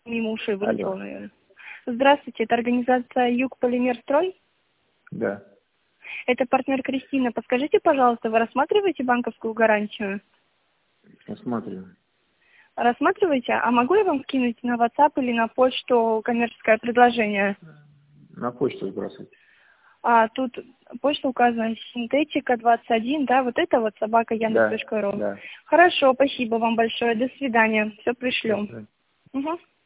Мимо ушей вылетело, Алло. наверное. Здравствуйте, это организация Югполимерстрой? Да. Это партнер Кристина. Подскажите, пожалуйста, вы рассматриваете банковскую гарантию? Рассматриваю. Рассматриваете? А могу я вам скинуть на WhatsApp или на почту коммерческое предложение? На почту сбрасывать. Тут почта указана синтетика 21, да, вот это вот собака Да. Яндекс.ру. Да. Хорошо, спасибо вам большое. До свидания. Все До пришлем. свидания. Угу.